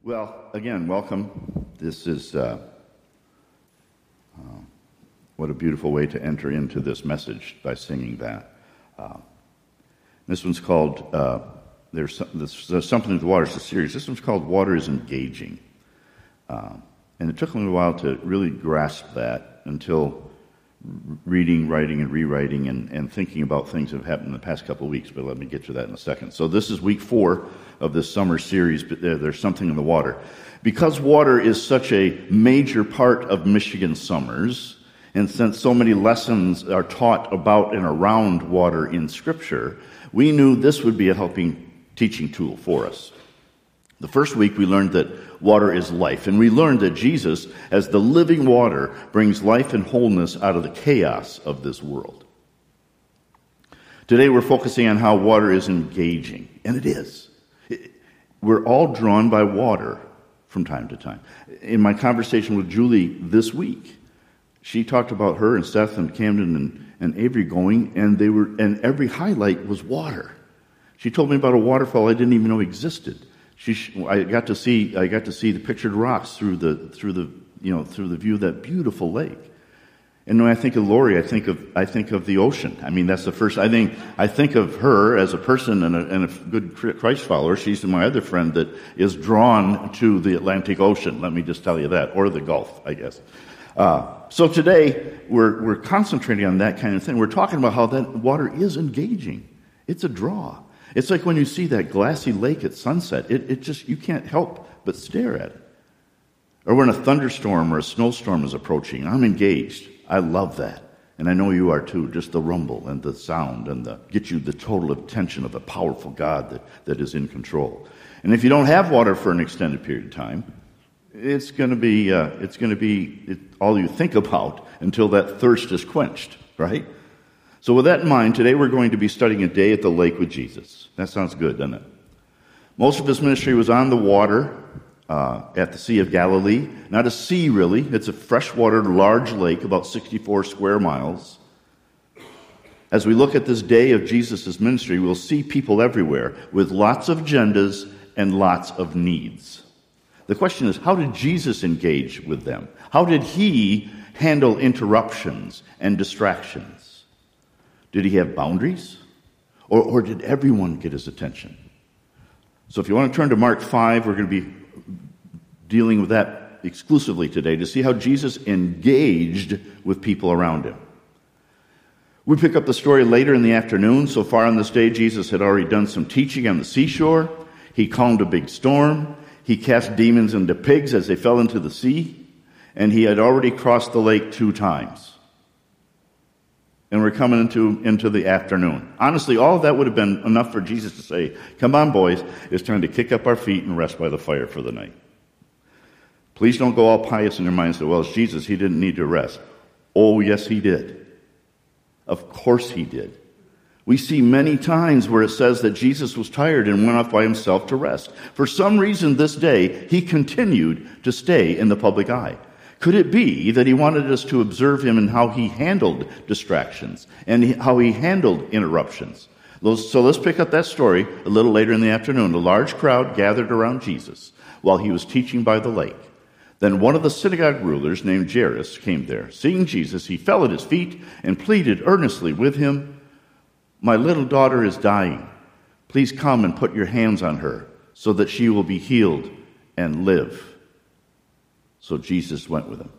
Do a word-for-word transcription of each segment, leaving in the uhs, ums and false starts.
Well, again, welcome. This is uh, uh, what a beautiful way to enter into this message by singing that. Uh, this one's called, uh, there's, there's Something in the Water. It's a series. This one's called Water is Engaging. Uh, and it took me a while to really grasp that until reading, writing, and rewriting, and, and thinking about things that have happened in the past couple of weeks, but let me get to that in a second. So this is week four of this summer series, but there, there's Something in the Water. Because water is such a major part of Michigan summers, and since so many lessons are taught about and around water in Scripture, we knew this would be a helping teaching tool for us. The first week we learned that water is life, and we learned that Jesus, as the living water, brings life and wholeness out of the chaos of this world. Today we're focusing on how water is engaging, and it is. We're all drawn by water from time to time. In my conversation with Julie this week, she talked about her and Seth and Camden and, and Avery going, and they were, and every highlight was water. She told me about a waterfall I didn't even know existed. She, I got to see, I got to see the pictured rocks through the, through the, you know, through the view of that beautiful lake. And when I think of Lori, I think of, I think of the ocean. I mean, that's the first. I think, I think of her as a person and a, and a good Christ follower. She's my other friend that is drawn to the Atlantic Ocean. Let me just tell you that, or the Gulf, I guess. Uh, so today we're we're concentrating on that kind of thing. We're talking about how that water is engaging. It's a draw. It's like when you see that glassy lake at sunset, it, it just, you can't help but stare at it. Or when a thunderstorm or a snowstorm is approaching, I'm engaged. I love that. And I know you are too, just the rumble and the sound and the get you the total attention of a powerful God that, that is in control. And if you don't have water for an extended period of time, it's going to be, uh, it's going to be it, all you think about until that thirst is quenched, right? So with that in mind, today we're going to be studying a day at the lake with Jesus. That sounds good, doesn't it? Most of his ministry was on the water uh, at the Sea of Galilee. Not a sea, really. It's a freshwater, large lake, about sixty-four square miles. As we look at this day of Jesus' ministry, we'll see people everywhere with lots of agendas and lots of needs. The question is, how did Jesus engage with them? How did he handle interruptions and distractions? Did he have boundaries? Or, or did everyone get his attention? So if you want to turn to Mark five, we're going to be dealing with that exclusively today to see how Jesus engaged with people around him. We pick up the story later in the afternoon. So far on this day, Jesus had already done some teaching on the seashore. He calmed a big storm. He cast demons into pigs as they fell into the sea. And he had already crossed the lake two times. And we're coming into, into the afternoon. Honestly, all of that would have been enough for Jesus to say, come on, boys, it's time to kick up our feet and rest by the fire for the night. Please don't go all pious in your mind and say, well, it's Jesus, he didn't need to rest. Oh, yes, he did. Of course he did. We see many times where it says that Jesus was tired and went off by himself to rest. For some reason this day, he continued to stay in the public eye. Could it be that he wanted us to observe him in how he handled distractions and how he handled interruptions? So let's pick up that story a little later in the afternoon. A large crowd gathered around Jesus while he was teaching by the lake. Then one of the synagogue rulers named Jairus came there. Seeing Jesus, he fell at his feet and pleaded earnestly with him, "My little daughter is dying. Please come and put your hands on her so that she will be healed and live." So Jesus went with him.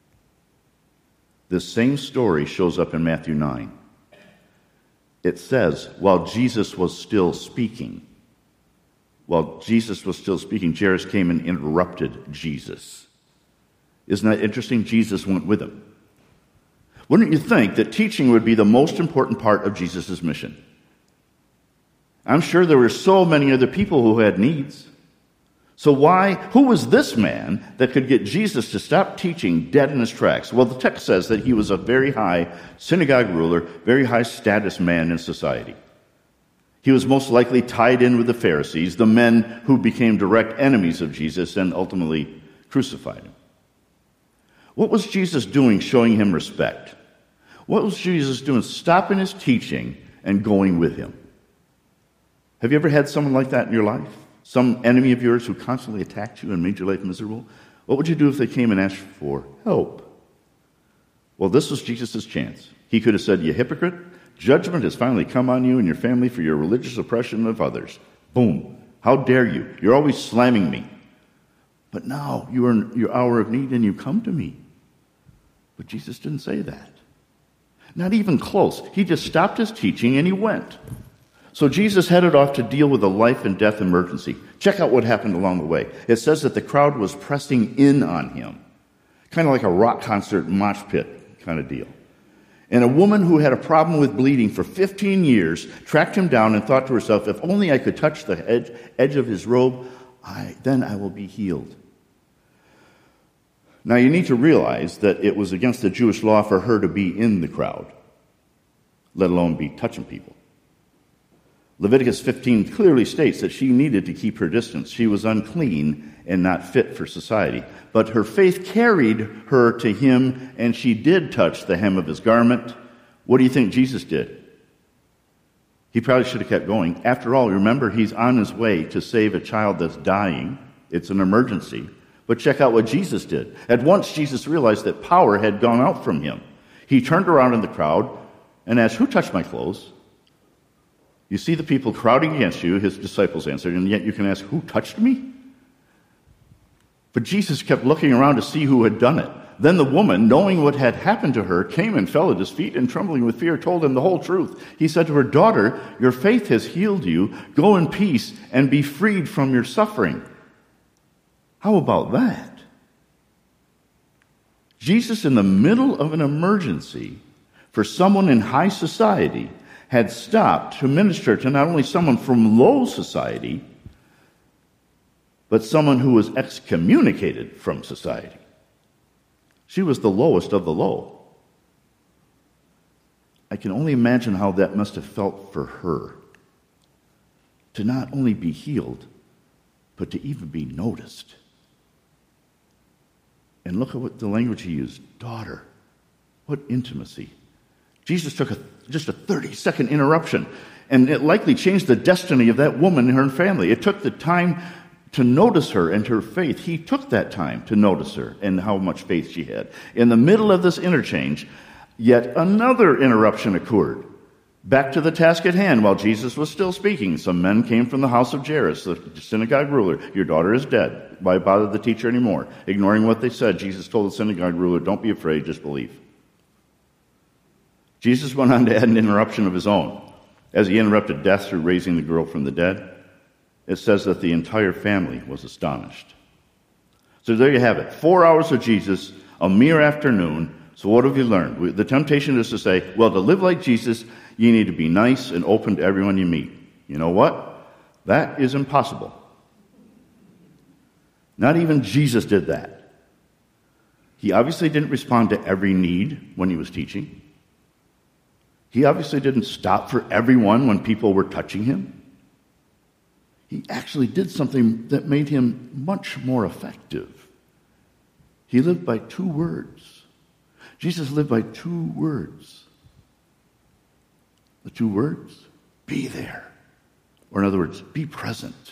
This same story shows up in Matthew nine. It says, while Jesus was still speaking, while Jesus was still speaking, Jairus came and interrupted Jesus. Isn't that interesting? Jesus went with him. Wouldn't you think that teaching would be the most important part of Jesus' mission? I'm sure there were so many other people who had needs. So why, who was this man that could get Jesus to stop teaching dead in his tracks? Well, the text says that he was a very high synagogue ruler, very high status man in society. He was most likely tied in with the Pharisees, the men who became direct enemies of Jesus and ultimately crucified him. What was Jesus doing showing him respect? What was Jesus doing stopping his teaching and going with him? Have you ever had someone like that in your life? some enemy of yours who constantly attacked you and made your life miserable, what would you do if they came and asked for help? Well, this was Jesus' chance. He could have said, you hypocrite, judgment has finally come on you and your family for your religious oppression of others. Boom. How dare you? You're always slamming me. But now you are in your hour of need and you come to me. But Jesus didn't say that. Not even close. He just stopped his teaching and he went. So Jesus headed off to deal with a life and death emergency. Check out what happened along the way. It says that the crowd was pressing in on him. Kind of like a rock concert mosh pit kind of deal. And a woman who had a problem with bleeding for fifteen years tracked him down and thought to herself, if only I could touch the edge, edge of his robe, I, then I will be healed. Now you need to realize that it was against the Jewish law for her to be in the crowd, let alone be touching people. Leviticus fifteen clearly states that she needed to keep her distance. She was unclean and not fit for society. But her faith carried her to him, and she did touch the hem of his garment. What do you think Jesus did? He probably should have kept going. After all, remember, he's on his way to save a child that's dying. It's an emergency. But check out what Jesus did. At once, Jesus realized that power had gone out from him. He turned around in the crowd and asked, who touched my clothes? You see the people crowding against you, his disciples answered, and yet you can ask, who touched me? But Jesus kept looking around to see who had done it. Then the woman, knowing what had happened to her, came and fell at his feet, and trembling with fear, told him the whole truth. He said to her, daughter, your faith has healed you. Go in peace and be freed from your suffering. How about that? Jesus, in the middle of an emergency for someone in high society, had stopped to minister to not only someone from low society, but someone who was excommunicated from society. She was the lowest of the low. I can only imagine how that must have felt for her, to not only be healed, but to even be noticed. And look at what the language he used, daughter. What intimacy. Jesus took a, just a thirty-second interruption, and it likely changed the destiny of that woman and her family. It took the time to notice her and her faith. He took that time to notice her and how much faith she had. In the middle of this interchange, yet another interruption occurred. Back to the task at hand, while Jesus was still speaking, some men came from the house of Jairus, the synagogue ruler. Your daughter is dead. Why bother the teacher anymore? Ignoring what they said, Jesus told the synagogue ruler, don't be afraid, just believe. Jesus went on to add an interruption of his own. As he interrupted death through raising the girl from the dead, it says that the entire family was astonished. So there you have it. Four hours of Jesus, a mere afternoon. So what have you learned? The temptation is to say, well, to live like Jesus, you need to be nice and open to everyone you meet. You know what? That is impossible. Not even Jesus did that. He obviously didn't respond to every need when he was teaching. He obviously didn't stop for everyone when people were touching him. He actually did something that made him much more effective. He lived by two words. Jesus lived by two words. The two words, be there. Or in other words, be present.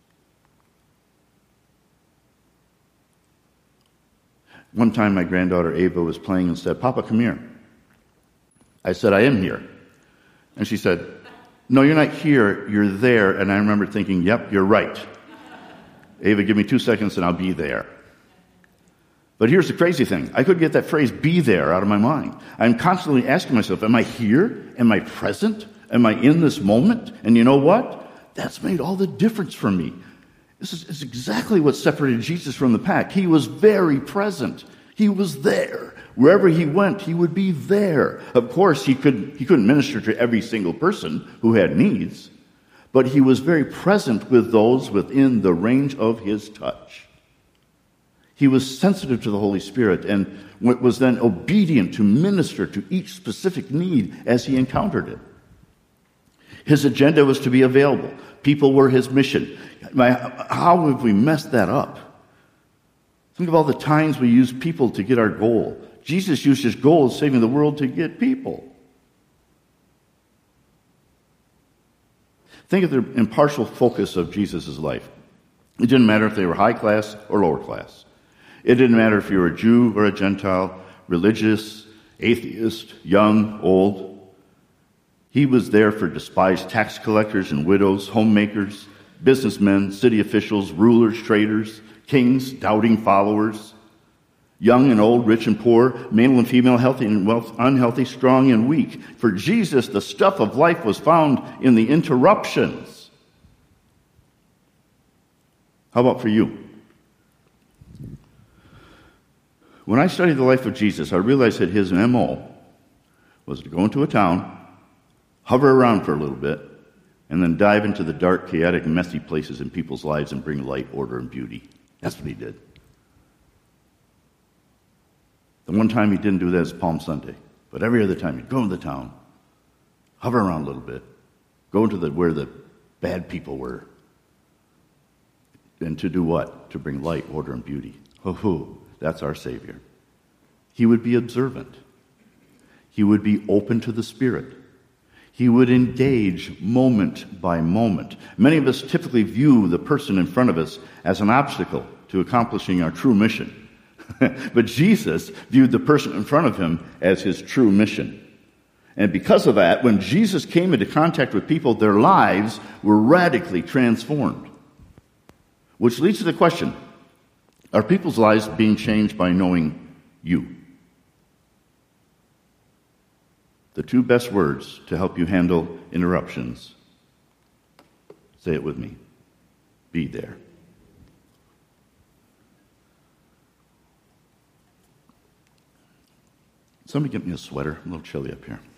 One time my granddaughter Ava was playing and said, Papa, come here. I said, I am here. And she said, no, you're not here, you're there. And I remember thinking, yep, you're right. Ava, give me two seconds and I'll be there. But here's the crazy thing. I couldn't get that phrase, be there, out of my mind. I'm constantly asking myself, am I here? Am I present? Am I in this moment? And you know what? That's made all the difference for me. This is, this is exactly what separated Jesus from the pack. He was very present. He was there. Wherever he went, he would be there. Of course, he couldn't, he couldn't minister to every single person who had needs, but he was very present with those within the range of his touch. He was sensitive to the Holy Spirit and was then obedient to minister to each specific need as he encountered it. His agenda was to be available. People were his mission. How have we messed that up? Think of all the times we use people to get our goal. Jesus used his goal of saving the world to get people. Think of the impartial focus of Jesus' life. It didn't matter if they were high class or lower class. It didn't matter if you were a Jew or a Gentile, religious, atheist, young, old. He was there for despised tax collectors and widows, homemakers, businessmen, city officials, rulers, traders, kings, doubting followers, young and old, rich and poor, male and female, healthy and wealth, unhealthy, strong and weak. For Jesus, the stuff of life was found in the interruptions. How about for you? When I studied the life of Jesus, I realized that his M O was to go into a town, hover around for a little bit, and then dive into the dark, chaotic, messy places in people's lives and bring light, order, and beauty. That's what he did. The one time he didn't do that is Palm Sunday. But every other time, he'd go into the town, hover around a little bit, go into the where the bad people were. And to do what? To bring light, order, and beauty. Ho-ho, that's our Savior. He would be observant. He would be open to the Spirit. He would engage moment by moment. Many of us typically view the person in front of us as an obstacle to accomplishing our true mission. But Jesus viewed the person in front of him as his true mission. And because of that, when Jesus came into contact with people, their lives were radically transformed. Which leads to the question, are people's lives being changed by knowing you? The two best words to help you handle interruptions. Say it with me. Be there. Somebody get me a sweater. I'm a little chilly up here.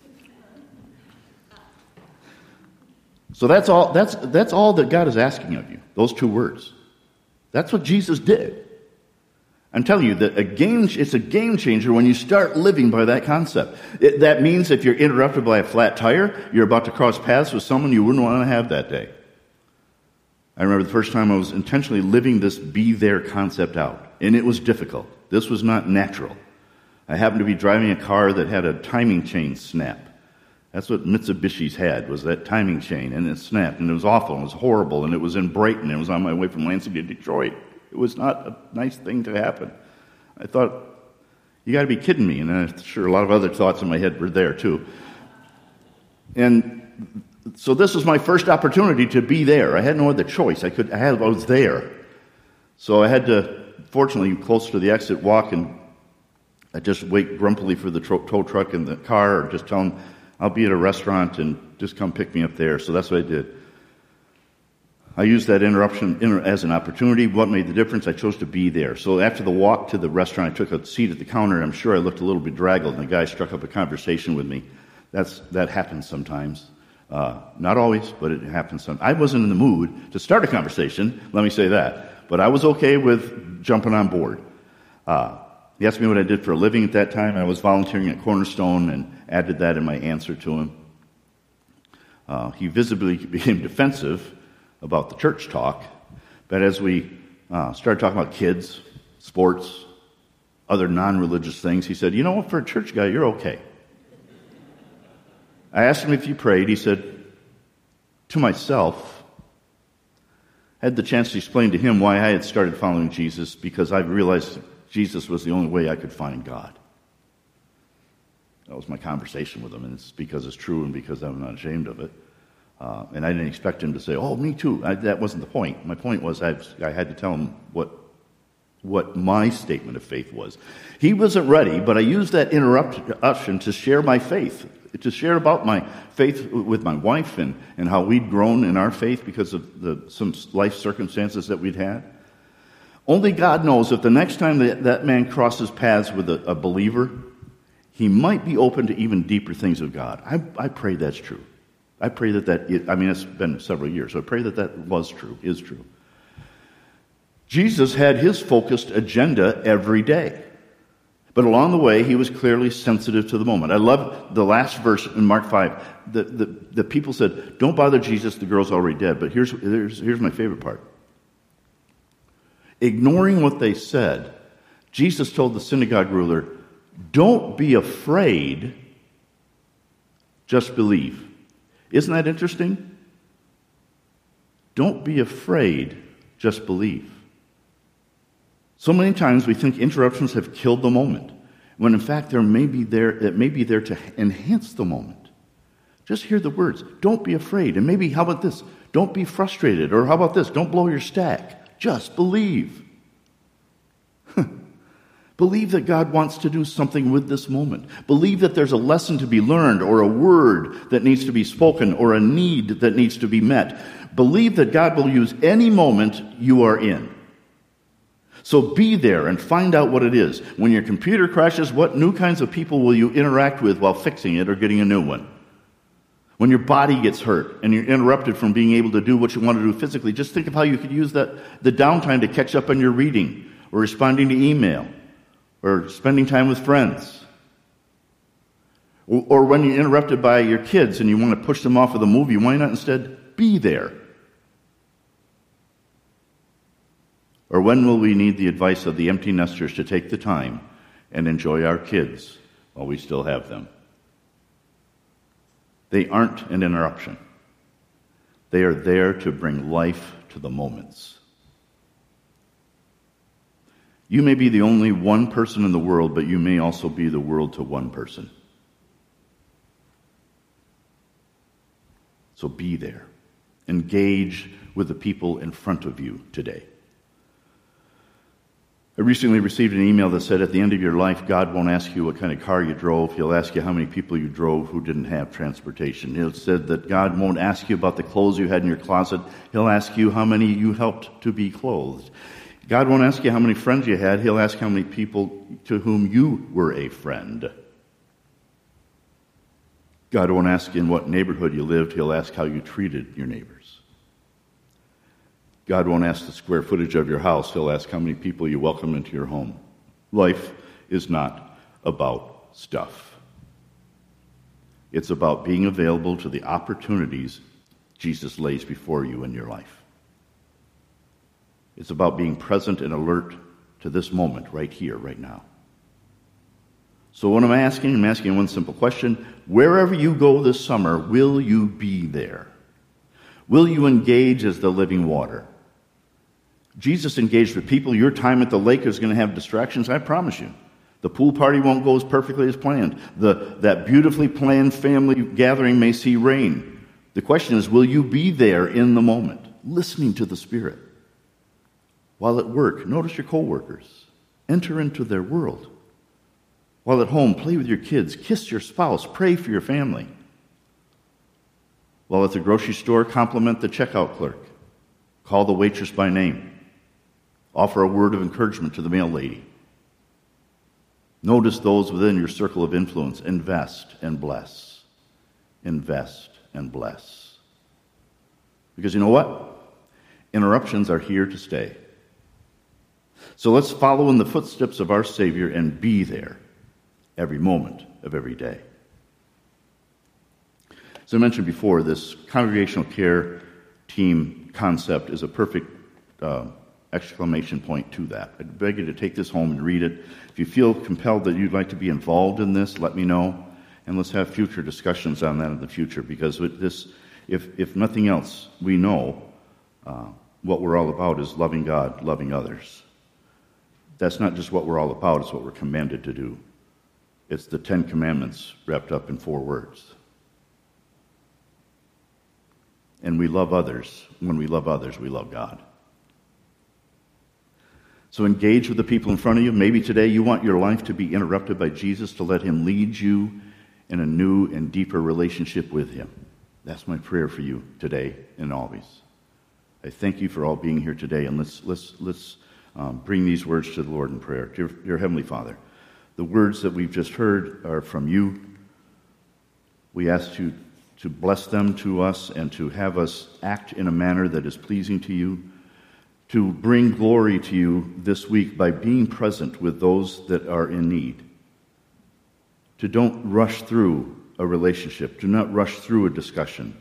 So that's all that's that's all that God is asking of you. Those two words. That's what Jesus did. I'm telling you that a game, it's a game changer when you start living by that concept. It, that means if you're interrupted by a flat tire, you're about to cross paths with someone you wouldn't want to have that day. I remember the first time I was intentionally living this be there concept out, and it was difficult. This was not natural. I happened to be driving a car that had a timing chain snap. That's what Mitsubishi's had, was that timing chain, and it snapped, and it was awful, and it was horrible, and it was in Brighton, and it was on my way from Lansing to Detroit. It was not a nice thing to happen. I thought, you got to be kidding me, and I'm sure a lot of other thoughts in my head were there, too. And so this was my first opportunity to be there. I had no other choice. I could, I, had, I was there. So I had to, fortunately, close to the exit, walk, and I just wait grumpily for the tro- tow truck in the car, or just tell them, I'll be at a restaurant and just come pick me up there. So that's what I did. I used that interruption as an opportunity. What made the difference? I chose to be there. So after the walk to the restaurant, I took a seat at the counter. I'm sure I looked a little bedraggled, and the guy struck up a conversation with me. That's That happens sometimes. Uh, not always, but it happens sometimes. I wasn't in the mood to start a conversation, let me say that. But I was okay with jumping on board. Uh, He asked me what I did for a living at that time. I was volunteering at Cornerstone and added that in my answer to him. Uh, he visibly became defensive about the church talk, but as we uh, started talking about kids, sports, other non-religious things, he said, you know what, for a church guy, you're okay. I asked him if he prayed. He said, to myself, I had the chance to explain to him why I had started following Jesus, because I realized Jesus was the only way I could find God. That was my conversation with him, and it's because it's true and because I'm not ashamed of it. Uh, and I didn't expect him to say, oh, me too. I, that wasn't the point. My point was I, I had to tell him what, what my statement of faith was. He wasn't ready, but I used that interruption to share my faith, to share about my faith with my wife and, and how we'd grown in our faith because of the, some life circumstances that we'd had. Only God knows if the next time that, that man crosses paths with a, a believer, he might be open to even deeper things of God. I, I pray that's true. I pray that that, is, I mean, it's been several years, so I pray that that was true, is true. Jesus had his focused agenda every day. But along the way, he was clearly sensitive to the moment. I love the last verse in Mark five. The, the, the people said, don't bother Jesus, the girl's already dead. But here's, here's, here's my favorite part. Ignoring what they said, Jesus told the synagogue ruler, don't be afraid, just believe. Isn't that interesting? Don't be afraid, Just believe. So many times we think interruptions have killed the moment, when in fact there may be there, it may be there to enhance the moment. Just hear the words. Don't be afraid. And maybe, how about this? Don't be frustrated. Or how about this? Don't blow your stack. Just believe. Believe that God wants to do something with this moment. Believe that there's a lesson to be learned, or a word that needs to be spoken, or a need that needs to be met. Believe that God will use any moment you are in. So be there and find out what it is. When your computer crashes, what new kinds of people will you interact with while fixing it or getting a new one? When your body gets hurt and you're interrupted from being able to do what you want to do physically, just think of how you could use that the downtime to catch up on your reading, or responding to email, or spending time with friends. Or, or when you're interrupted by your kids and you want to push them off of the movie, why not instead be there? Or when will we need the advice of the empty nesters to take the time and enjoy our kids while we still have them? They aren't an interruption. They are there to bring life to the moments. You may be the only one person in the world, but you may also be the world to one person. So be there. Engage with the people in front of you today. I recently received an email that said at the end of your life, God won't ask you what kind of car you drove. He'll ask you how many people you drove who didn't have transportation. It said that God won't ask you about the clothes you had in your closet. He'll ask you how many you helped to be clothed. God won't ask you how many friends you had. He'll ask how many people to whom you were a friend. God won't ask in what neighborhood you lived. He'll ask how you treated your neighbors. God won't ask the square footage of your house. He'll ask how many people you welcome into your home. Life is not about stuff. It's about being available to the opportunities Jesus lays before you in your life. It's about being present and alert to this moment right here, right now. So what am I asking? I'm asking one simple question. Wherever you go this summer, will you be there? Will you engage as the living water? Jesus engaged with people. Your time at the lake is going to have distractions, I promise you. The pool party won't go as perfectly as planned. The, that beautifully planned family gathering may see rain. The question is, will you be there in the moment, listening to the Spirit? While at work, notice your coworkers. Enter into their world. While at home, play with your kids, kiss your spouse, pray for your family. While at the grocery store, compliment the checkout clerk. Call the waitress by name. Offer a word of encouragement to the mail lady. Notice those within your circle of influence. Invest and bless. Invest and bless. Because you know what? Interruptions are here to stay. So let's follow in the footsteps of our Savior and be there every moment of every day. As I mentioned before, this congregational care team concept is a perfect uh, exclamation point to that. I beg you to take this home and read it. If you feel compelled that you'd like to be involved in this, let me know, and let's have future discussions on that in the future, because with this, if, if nothing else, we know uh, what we're all about is loving God, loving others. That's not just what we're all about, it's what we're commanded to do. It's the Ten Commandments wrapped up in four words. And we love others. When we love others, we love God. So engage with the people in front of you. Maybe today you want your life to be interrupted by Jesus, to let him lead you in a new and deeper relationship with him. That's my prayer for you today and always. I thank you for all being here today, and let's let's let's um, bring these words to the Lord in prayer. Dear, dear Heavenly Father, the words that we've just heard are from you. We ask you to bless them to us and to have us act in a manner that is pleasing to you, to bring glory to you this week by being present with those that are in need. To don't rush through a relationship. Do not rush through a discussion.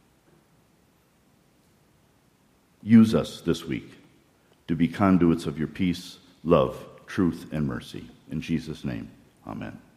Use us this week to be conduits of your peace, love, truth, and mercy. In Jesus' name, amen.